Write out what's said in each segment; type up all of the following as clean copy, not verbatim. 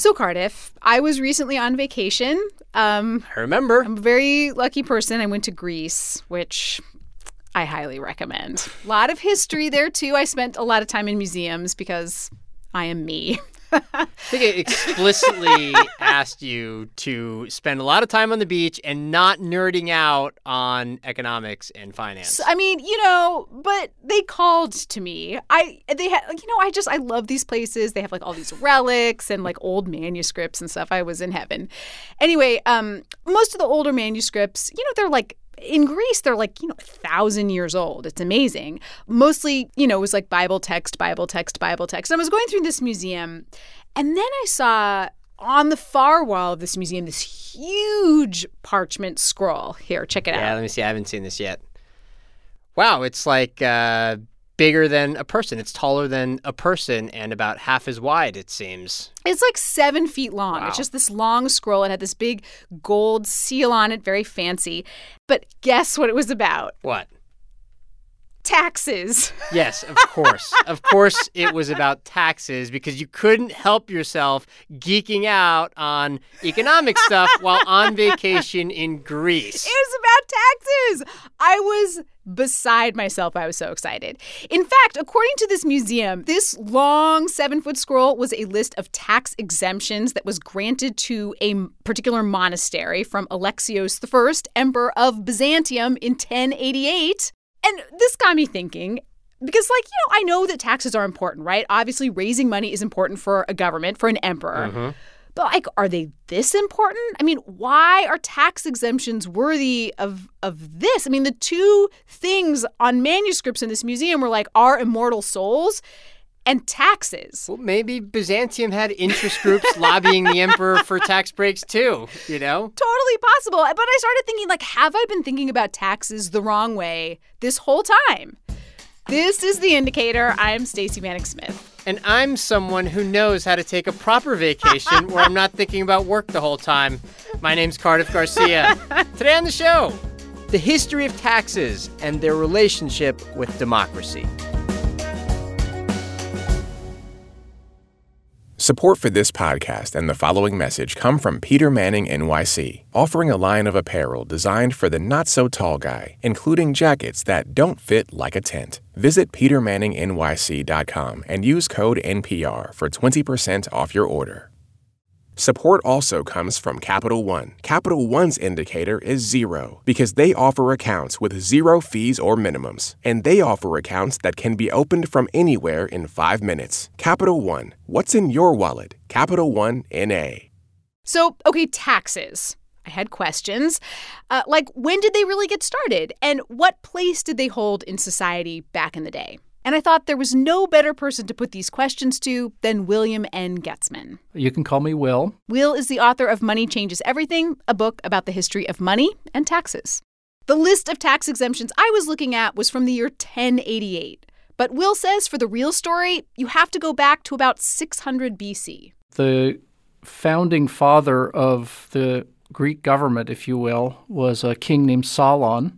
So, Cardiff, I was recently on vacation. I remember. I'm a very lucky person. I went to Greece, which I highly recommend. A lot of history there, too. I spent a lot of time in museums because I am me. I think it explicitly asked you to spend a lot of time on the beach and not nerding out on economics and finance. I mean, but they called to me. I love these places. They have like all these relics and like old manuscripts and stuff. I was in heaven. Anyway, most of the older manuscripts, they're like, in Greece, they're like, 1,000 years old. It's amazing. Mostly, it was like Bible text, Bible text, Bible text. I was going through this museum, and then I saw on the far wall of this museum this huge parchment scroll. Here, check it out. Yeah, let me see. I haven't seen this yet. Wow, it's like bigger than a person. It's taller than a person and about half as wide, it seems. It's like 7 feet long. Wow. It's just this long scroll. It had this big gold seal on it, very fancy. But guess what it was about? What? Taxes. Yes, of course. Of course it was about taxes because you couldn't help yourself geeking out on economic stuff while on vacation in Greece. It was about taxes. I was beside myself. I was so excited. In fact, according to this museum, this long 7-foot scroll was a list of tax exemptions that was granted to a particular monastery from Alexios I, Emperor of Byzantium, in 1088. And this got me thinking, because, I know that taxes are important, right? Obviously, raising money is important for a government, for an emperor. Mm-hmm. But, are they this important? I mean, why are tax exemptions worthy of this? I mean, the two things on manuscripts in this museum were, our immortal souls and taxes. Well, maybe Byzantium had interest groups lobbying the emperor for tax breaks, too, Totally possible. But I started thinking, have I been thinking about taxes the wrong way this whole time? This is The Indicator. I'm Stacey Vanek Smith. And I'm someone who knows how to take a proper vacation where I'm not thinking about work the whole time. My name's Cardiff Garcia. Today on the show, the history of taxes and their relationship with democracy. Support for this podcast and the following message come from Peter Manning NYC, offering a line of apparel designed for the not-so-tall guy, including jackets that don't fit like a tent. Visit petermanningnyc.com and use code NPR for 20% off your order. Support also comes from Capital One. Capital One's indicator is 0 because they offer accounts with 0 fees or minimums. And they offer accounts that can be opened from anywhere in 5 minutes. Capital One. What's in your wallet? Capital One N.A. So, okay, taxes. I had questions. When did they really get started? And what place did they hold in society back in the day? And I thought there was no better person to put these questions to than William N. Getzman. You can call me Will. Will is the author of Money Changes Everything, a book about the history of money and taxes. The list of tax exemptions I was looking at was from the year 1088. But Will says for the real story, you have to go back to about 600 BC. The founding father of the Greek government, if you will, was a king named Solon.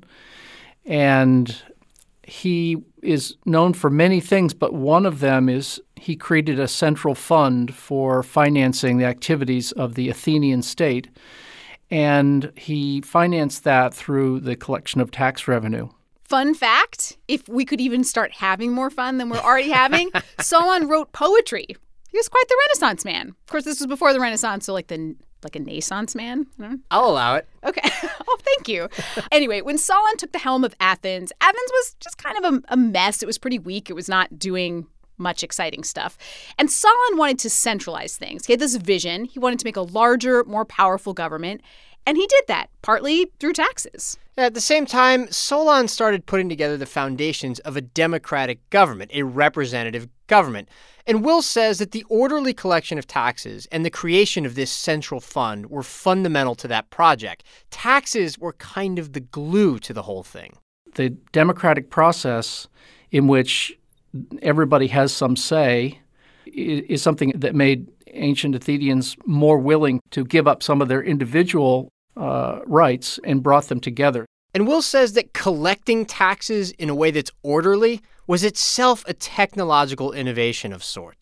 And he is known for many things, but one of them is he created a central fund for financing the activities of the Athenian state, and he financed that through the collection of tax revenue. Fun fact, if we could even start having more fun than we're already having, Solon wrote poetry. He was quite the Renaissance man. Of course, this was before the Renaissance, so like a naissance man? I'll allow it. Okay. Oh, thank you. Anyway, when Solon took the helm of Athens, Athens was just kind of a mess. It was pretty weak. It was not doing much exciting stuff. And Solon wanted to centralize things. He had this vision. He wanted to make a larger, more powerful government. And he did that, partly through taxes. At the same time, Solon started putting together the foundations of a democratic government, a representative government. And Will says that the orderly collection of taxes and the creation of this central fund were fundamental to that project. Taxes were kind of the glue to the whole thing. The democratic process in which everybody has some say is something that made ancient Athenians more willing to give up some of their individual rights and brought them together. And Will says that collecting taxes in a way that's orderly was itself a technological innovation of sorts.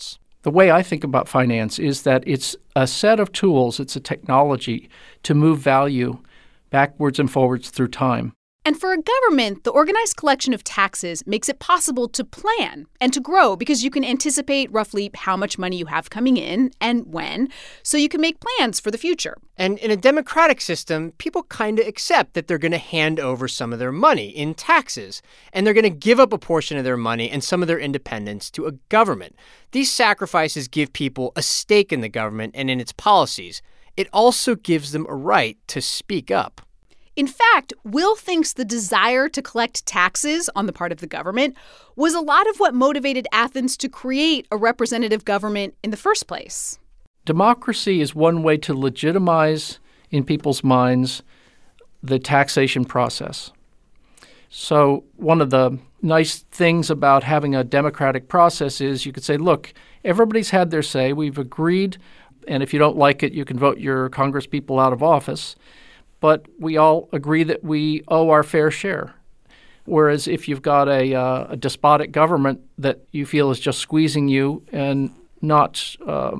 The way I think about finance is that it's a set of tools, it's a technology to move value backwards and forwards through time. And for a government, the organized collection of taxes makes it possible to plan and to grow because you can anticipate roughly how much money you have coming in and when, so you can make plans for the future. And in a democratic system, people kind of accept that they're going to hand over some of their money in taxes, and they're going to give up a portion of their money and some of their independence to a government. These sacrifices give people a stake in the government and in its policies. It also gives them a right to speak up. In fact, Will thinks the desire to collect taxes on the part of the government was a lot of what motivated Athens to create a representative government in the first place. Democracy is one way to legitimize in people's minds the taxation process. So one of the nice things about having a democratic process is you could say, look, everybody's had their say. We've agreed, and if you don't like it, you can vote your congresspeople out of office. But we all agree that we owe our fair share. Whereas if you've got a despotic government that you feel is just squeezing you and not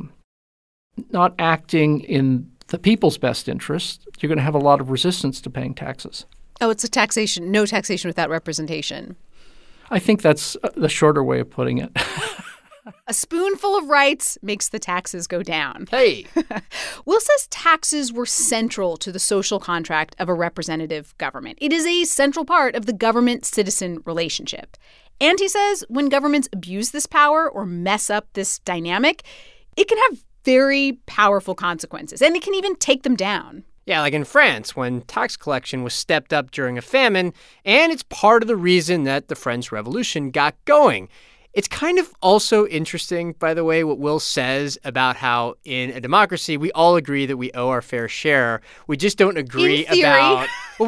acting in the people's best interest, you're going to have a lot of resistance to paying taxes. Oh, it's no taxation without representation. I think that's the shorter way of putting it. A spoonful of rights makes the taxes go down. Hey! Will says taxes were central to the social contract of a representative government. It is a central part of the government-citizen relationship. And he says when governments abuse this power or mess up this dynamic, it can have very powerful consequences, and it can even take them down. Yeah, like in France, when tax collection was stepped up during a famine, and it's part of the reason that the French Revolution got going. It's kind of also interesting, by the way, what Will says about how in a democracy, we all agree that we owe our fair share. We just don't agree about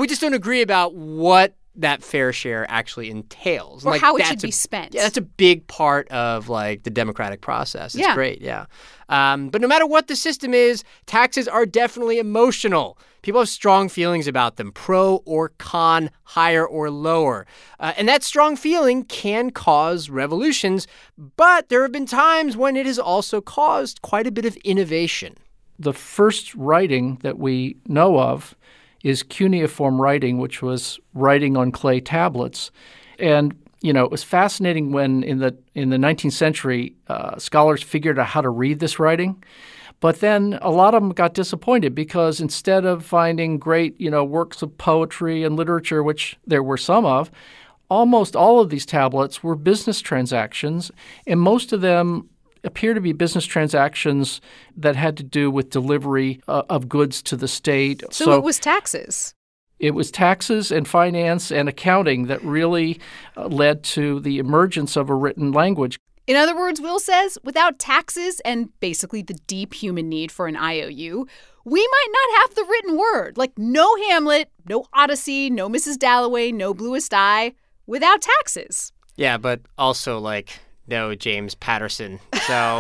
what that fair share actually entails. Or how it should be spent. Yeah, that's a big part of, like, the democratic process. It's great, yeah. But no matter what the system is, taxes are definitely emotional. People have strong feelings about them, pro or con, higher or lower. And that strong feeling can cause revolutions, but there have been times when it has also caused quite a bit of innovation. The first writing that we know of is cuneiform writing, which was writing on clay tablets. And, you know, it was fascinating when in the 19th century, scholars figured out how to read this writing. But then a lot of them got disappointed because instead of finding great, works of poetry and literature, which there were some of, almost all of these tablets were business transactions, and most of them appear to be business transactions that had to do with delivery of goods to the state. So it was taxes. It was taxes and finance and accounting that really led to the emergence of a written language. In other words, Will says, without taxes and basically the deep human need for an IOU, we might not have the written word. Like no Hamlet, no Odyssey, no Mrs. Dalloway, no Bluest Eye, without taxes. Yeah, but also, no James Patterson. So,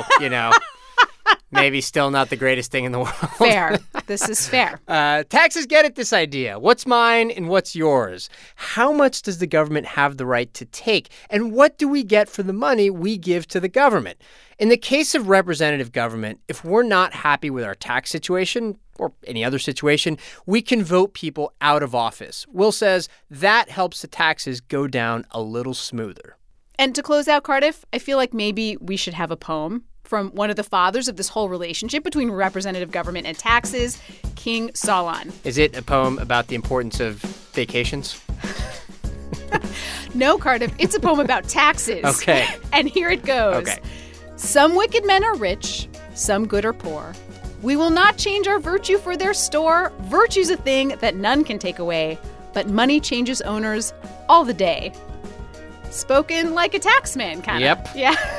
maybe still not the greatest thing in the world. Fair. This is fair. Taxes get at this idea. What's mine and what's yours? How much does the government have the right to take? And what do we get for the money we give to the government? In the case of representative government, if we're not happy with our tax situation or any other situation, we can vote people out of office. Will says that helps the taxes go down a little smoother. And to close out, Cardiff, I feel like maybe we should have a poem from one of the fathers of this whole relationship between representative government and taxes, King Solon. Is it a poem about the importance of vacations? No, Cardiff, it's a poem about taxes. Okay. And here it goes. Okay. Some wicked men are rich, some good are poor. We will not change our virtue for their store. Virtue's a thing that none can take away, but money changes owners all the day. Spoken like a taxman, kind of. Yep. Yeah.